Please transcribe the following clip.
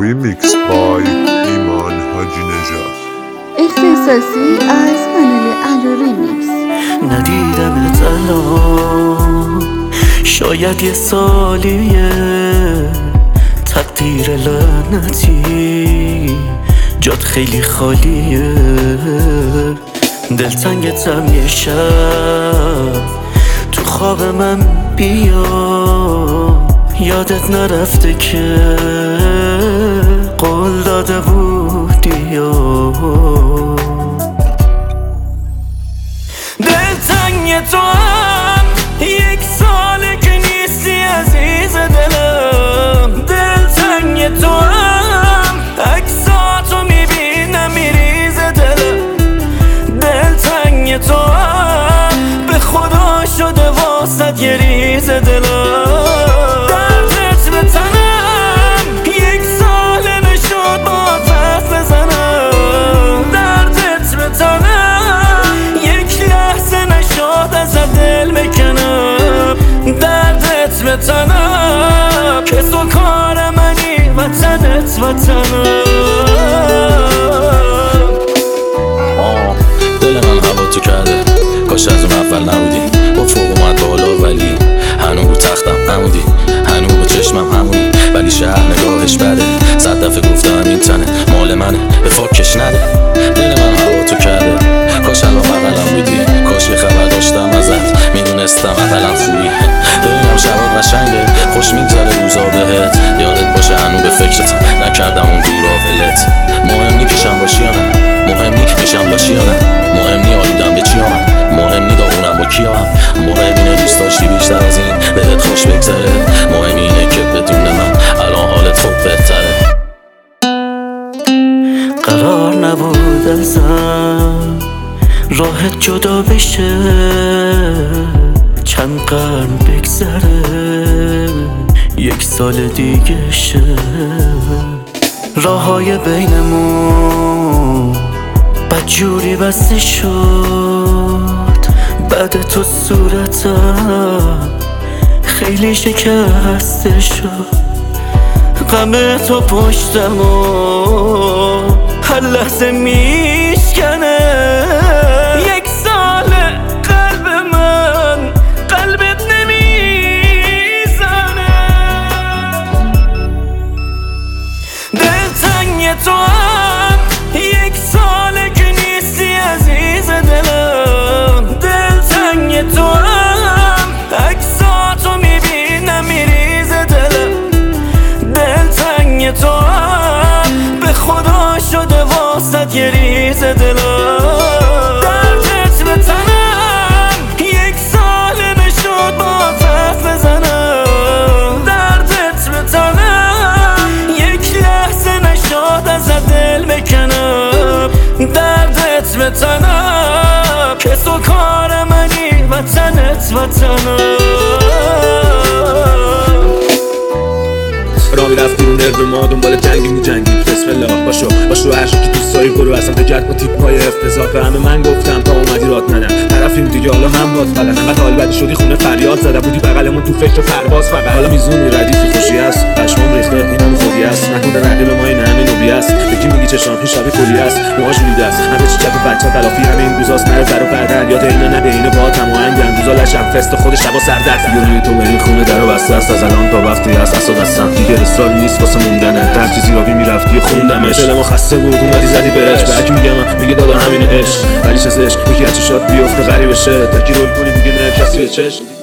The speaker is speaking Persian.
Remix by ایمان حاجی نژاد. اختصاصی از کانال الو ریمیکس. ندیدمت الان شاید یه سالیه، تقدیر لعنتی جات خیلی خالیه. دلتنگتم یه شب تو خواب من بیا، یادت نرفته که قول داده بودی. دلتنگ تو هم یک ساله که نیستی عزیز دلم. دلتنگ تو هم عکساتو میبینم میریز دلم. دلتنگ تو هم به خدا شده واسد یه ریز دلم. دردت به تنم یک ساله نشد با دست بزنم. دردت به تنم یک لحظه نشد ازت دل بکنم. دردت به تنم که تو کار منی وطنت وطنم. دل من هوا تو کرده، کاش از اون اول نبودی. با فوق اومد بالا ولی هنو رو تختم نمودی. هنو با چشمم همونی ولی شهر نگاهش بده. 100 دفعه گفتم این تنه مال منه به فاکش نده. دل من هوا تو کرده، کاش الان بغلم بودی. کاش یه خبر داشتم ازت میدونستم عقلم خوبی. ببینم شبات قشنگه، خوش میگذره روزا بهت. یادت باشه هنو به فکرت نکردم اون دورافلت. مهم نی پیشم باشی یا نه، مهم نی پیشم باشی یا نه، مهم نی آلودم به چی هم، مهم نی داغونم با کیام. مهم اینه دوست داشتی بیشتر از این بهت خوش بگذره. مهم اینه که بدون من الان حالت خوب بهتره. قرار نبود ازم راحت جدا بشه، چند قرن بگذره یک سال دیگه شه. راههای بینمون بدجوری بسته شد. بعد تو صورتم خیلی شکسته شد. غم تو پشتم و هر لحظه میشکنه. یک سال قلب من قلبت نمیزنه. دلتنگ تو هم یک ساله که نیستی عزیز دلم. دلتنگ تو هم عکساتو میبینم میریز دلم. دلتنگ تو هم به خدا شده واسد یه ریز دلم. دردت به تنم یک ساله نشد با دست بزنم. دردت به تنم یک لحظه نشد ازت دل بکنم. دردت به تنم که تو کار منی وطنت وطنم. رامی رفتی رو نرو ما دنبال جنگی میجنگی. بسم الله باشو هر شکی دوست داری برو اصلا بگرد با تیپ های افتضاح. به همه من گفتم تا اومدی رات ندم. طرفیم دیگه حالا هم باز فقط انقدر حال بدی شدی خونه فریاد زده بودی بغلمون تو فکر پرواز فقط. حالا میزونی ردیفی خوشی هست پشمام ریخته اینم خودی است. نکنه رقیب ما این همه نوبی است. یکی میگی چشام پیش شبی کلی است موهاش ریده است. همه چی چپ بچه تلافی همین روزاست. نره در و بعدن یاد اینا نده اینو با تماهنگن. روزا لشم فست خود شبا سردرد یونی تو به این خونه در و بسته است. از الان تا وقتی هست اصلا دستم دیگه اصرار نیست واسه موندنه. هر چیزی را میرفتی و خوندمش. دلمو خسته بود اومدی زدی بهش. به هرکی میگم میگه دادا همین عشق ولی چه زشت. یکی از چشات بیفته غریبه شه. تکی رول کنی دیگه نه کسی به چشم.